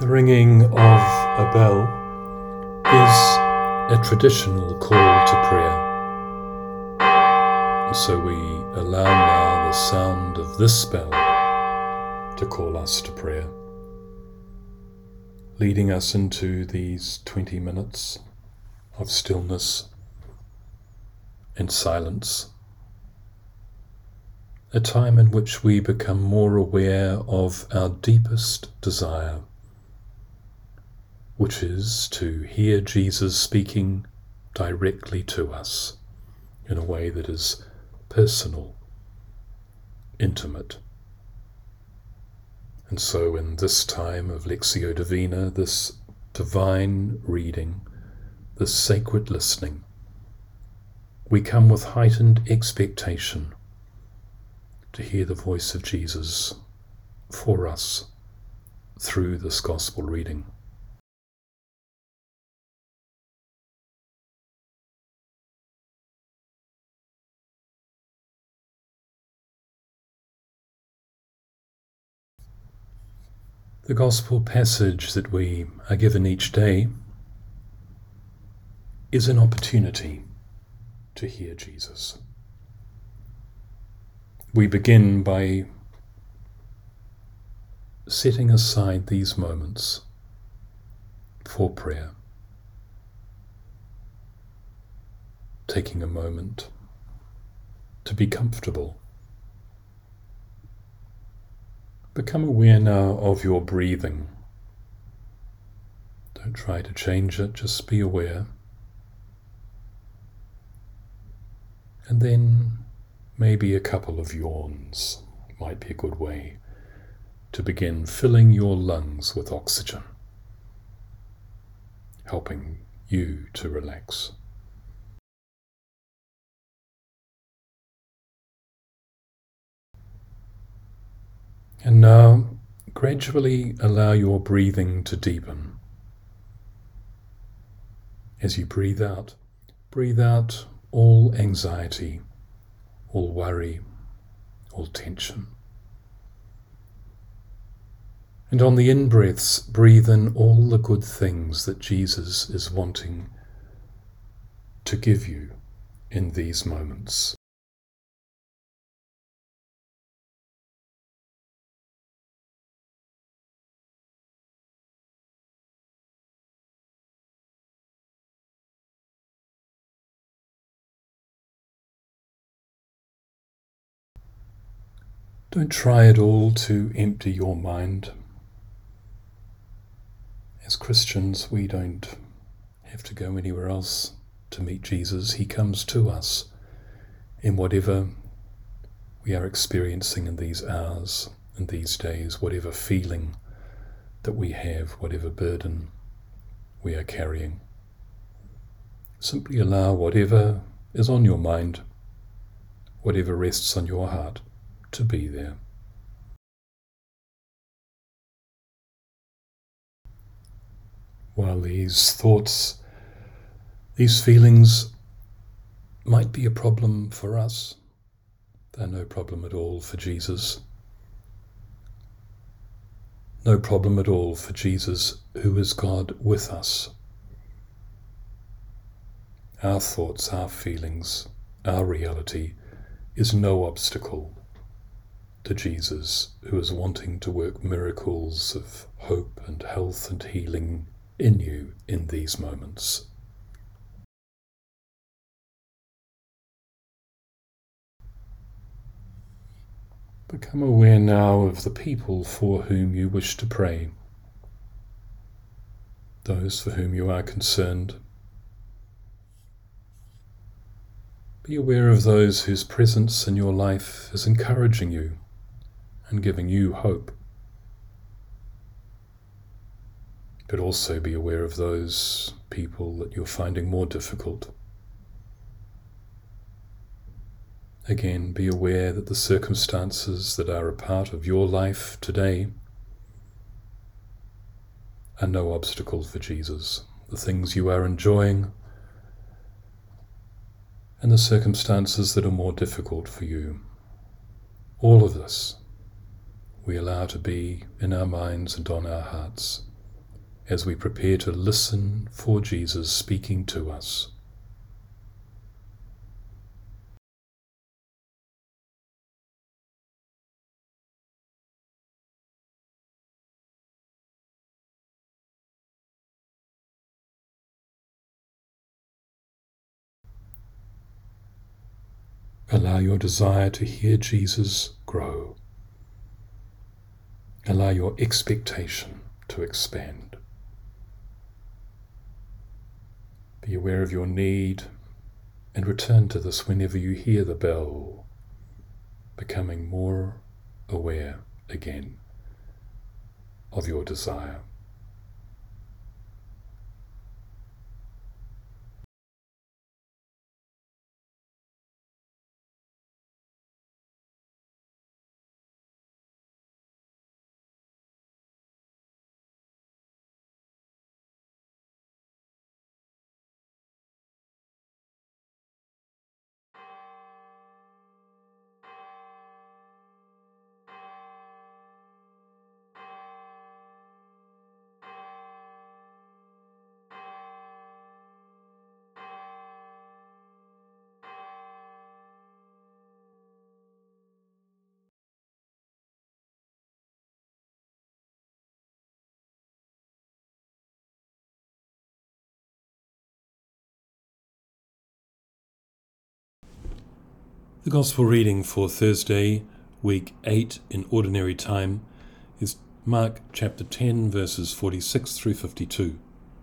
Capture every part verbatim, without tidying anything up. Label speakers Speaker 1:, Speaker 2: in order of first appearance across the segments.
Speaker 1: The ringing of a bell is a traditional call to prayer. And so we allow now the sound of this bell to call us to prayer, leading us into these twenty minutes of stillness and silence, a time in which we become more aware of our deepest desire, which is to hear Jesus speaking directly to us in a way that is personal, intimate. And so in this time of Lectio Divina, this divine reading, this sacred listening, we come with heightened expectation to hear the voice of Jesus for us through this gospel reading. The gospel passage that we are given each day is an opportunity to hear Jesus. We begin by setting aside these moments for prayer, taking a moment to be comfortable. Become aware now of your breathing. Don't try to change it, just be aware. And then maybe a couple of yawns might be a good way to begin filling your lungs with oxygen, helping you to relax. And now, gradually allow your breathing to deepen. As you breathe out, breathe out all anxiety, all worry, all tension. And on the in-breaths, breathe in all the good things that Jesus is wanting to give you in these moments. Don't try at all to empty your mind. As Christians, we don't have to go anywhere else to meet Jesus. He comes to us in whatever we are experiencing in these hours and these days, whatever feeling that we have, whatever burden we are carrying. Simply allow whatever is on your mind, whatever rests on your heart, to be there. While these thoughts, these feelings might be a problem for us, they're no problem at all for Jesus. No problem at all for Jesus, who is God with us. Our thoughts, our feelings, our reality is no obstacle to Jesus, who is wanting to work miracles of hope and health and healing in you in these moments. Become aware now of the people for whom you wish to pray, those for whom you are concerned. Be aware of those whose presence in your life is encouraging you and giving you hope. But also be aware of those people that you're finding more difficult. Again, be aware that the circumstances that are a part of your life today are no obstacle for Jesus. The things you are enjoying and the circumstances that are more difficult for you. All of this we allow to be in our minds and on our hearts as we prepare to listen for Jesus speaking to us. Allow your desire to hear Jesus grow. Allow your expectation to expand. Be aware of your need and return to this whenever you hear the bell, becoming more aware again of your desire. The Gospel reading for Thursday, week eight in Ordinary Time, is Mark chapter ten, verses forty-six through fifty-two.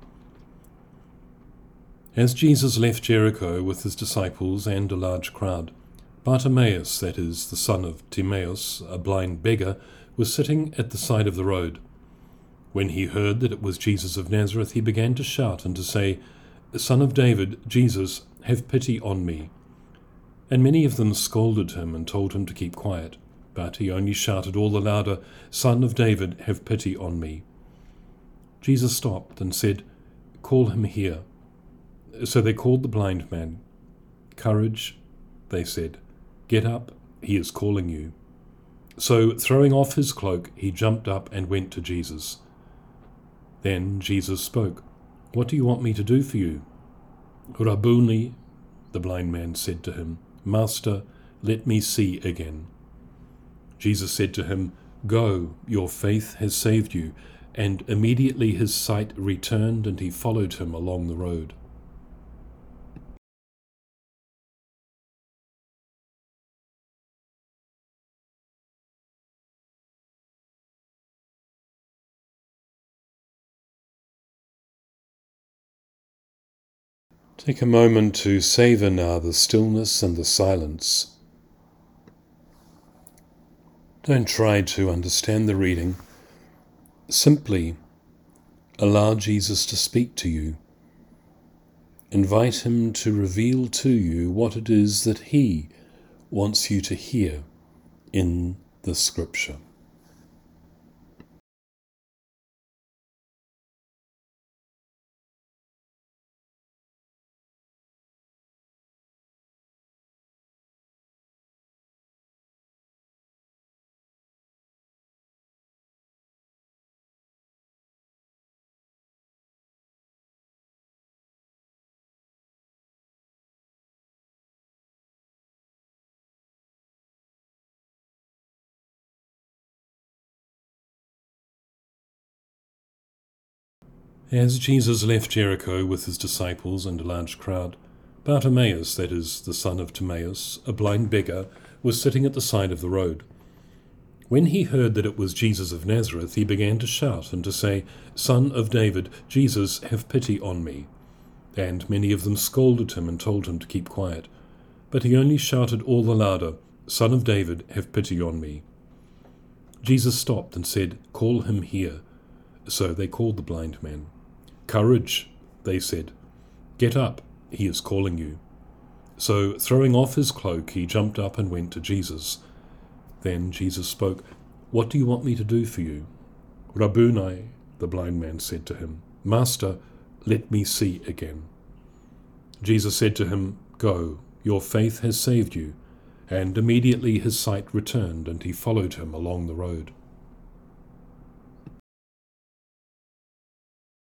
Speaker 1: As Jesus left Jericho with his disciples and a large crowd, Bartimaeus, that is, the son of Timaeus, a blind beggar, was sitting at the side of the road. When he heard that it was Jesus of Nazareth, he began to shout and to say, "Son of David, Jesus, have pity on me." And many of them scolded him and told him to keep quiet. But he only shouted all the louder, "Son of David, have pity on me." Jesus stopped and said, "Call him here." So they called the blind man. "Courage," they said. "Get up, he is calling you." So, throwing off his cloak, he jumped up and went to Jesus. Then Jesus spoke, "What do you want me to do for you?" "Rabboni," the blind man said to him, "Master, let me see again." Jesus said to him, "Go, your faith has saved you." And immediately his sight returned, and he followed him along the road. Take a moment to savor now the stillness and the silence. Don't try to understand the reading. Simply allow Jesus to speak to you. Invite him to reveal to you what it is that he wants you to hear in the Scripture. As Jesus left Jericho with his disciples and a large crowd, Bartimaeus, that is, the son of Timaeus, a blind beggar, was sitting at the side of the road. When he heard that it was Jesus of Nazareth, he began to shout and to say, "Son of David, Jesus, have pity on me." And many of them scolded him and told him to keep quiet. But he only shouted all the louder, "Son of David, have pity on me." Jesus stopped and said, "Call him here." So they called the blind man. "Courage," they said. "Get up, he is calling you." So, throwing off his cloak, he jumped up and went to Jesus. Then Jesus spoke, "What do you want me to do for you?" "Rabboni," the blind man said to him, "Master, let me see again." Jesus said to him, "Go, your faith has saved you." And immediately his sight returned, and he followed him along the road.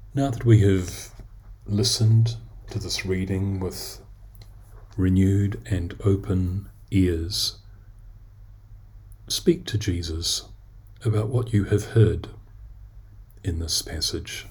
Speaker 1: Now that we have listened to this reading with renewed and open ears, speak to Jesus about what you have heard in this passage.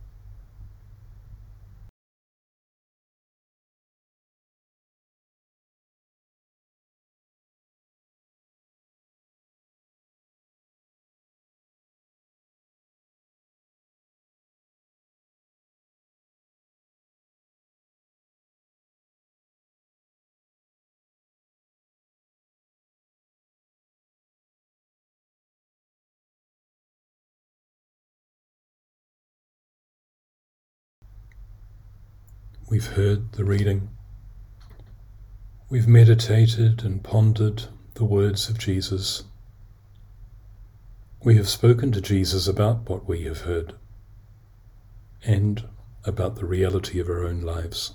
Speaker 1: We've heard the reading. We've meditated and pondered the words of Jesus. We have spoken to Jesus about what we have heard and about the reality of our own lives.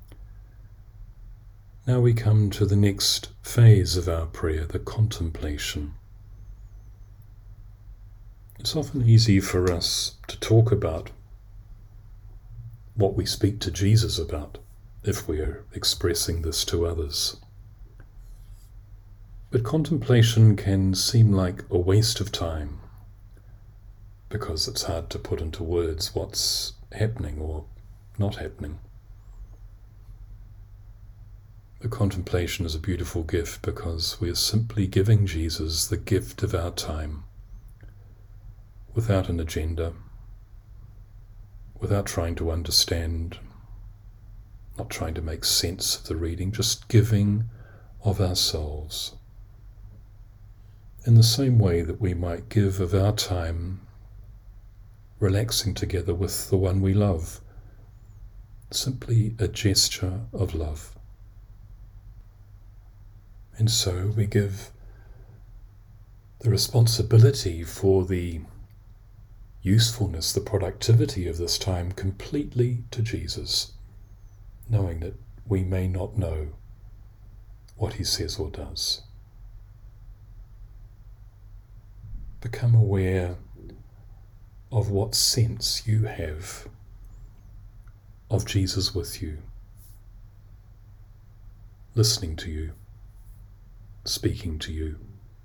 Speaker 1: Now we come to the next phase of our prayer, the contemplation. It's often easy for us to talk about what we speak to Jesus about if we are expressing this to others. But contemplation can seem like a waste of time because it's hard to put into words what's happening or not happening. The contemplation is a beautiful gift because we are simply giving Jesus the gift of our time without an agenda, without trying to understand, not trying to make sense of the reading, just giving of ourselves. In the same way that we might give of our time relaxing together with the one we love, simply a gesture of love. And so we give the responsibility for the usefulness, the productivity of this time completely to Jesus, knowing that we may not know what he says or does. Become aware of what sense you have of Jesus with you, listening to you, speaking to you.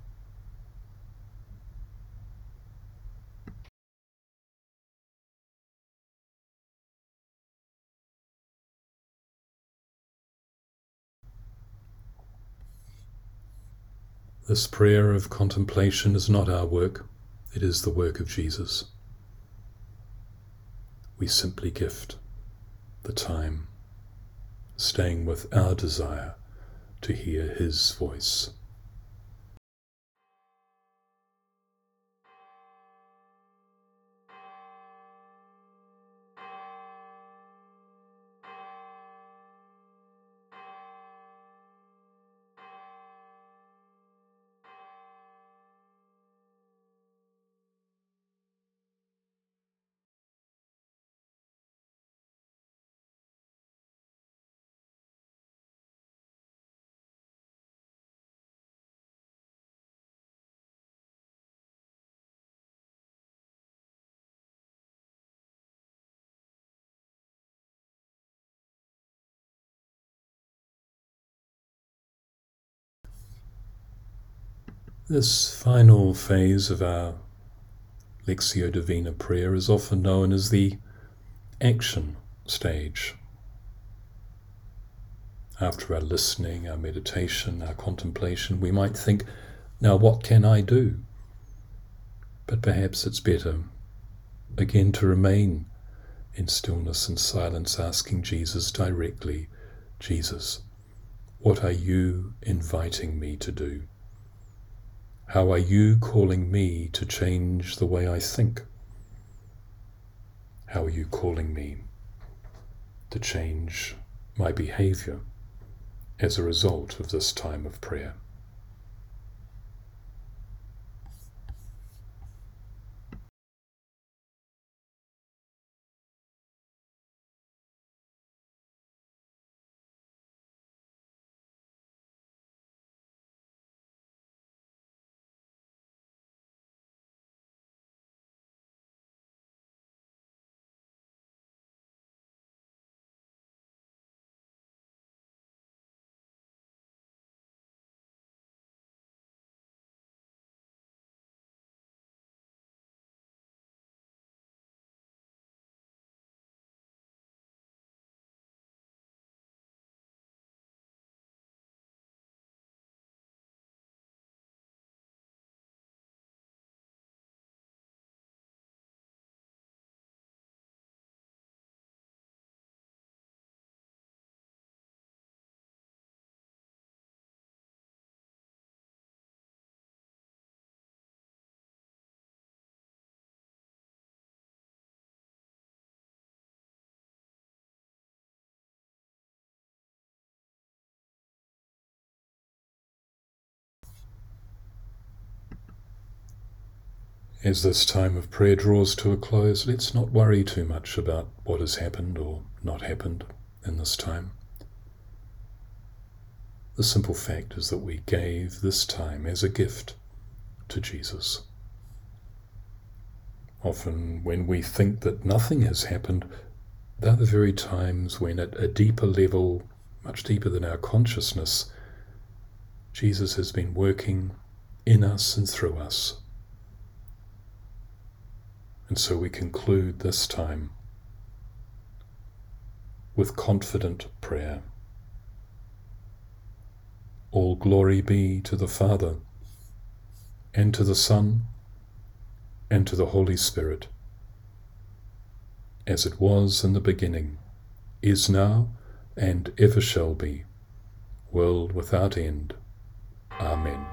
Speaker 1: This prayer of contemplation is not our work, it is the work of Jesus. We simply gift the time, staying with our desire to hear his voice. This final phase of our Lectio Divina prayer is often known as the action stage. After our listening, our meditation, our contemplation, we might think, now what can I do? But perhaps it's better, again, to remain in stillness and silence, asking Jesus directly, Jesus, what are you inviting me to do? How are you calling me to change the way I think? How are you calling me to change my behavior as a result of this time of prayer? As this time of prayer draws to a close, let's not worry too much about what has happened or not happened in this time. The simple fact is that we gave this time as a gift to Jesus. Often when we think that nothing has happened, they're the very times when at a deeper level, much deeper than our consciousness, Jesus has been working in us and through us. And so we conclude this time with confident prayer. All glory be to the Father, and to the Son, and to the Holy Spirit, as it was in the beginning, is now, and ever shall be, world without end. Amen.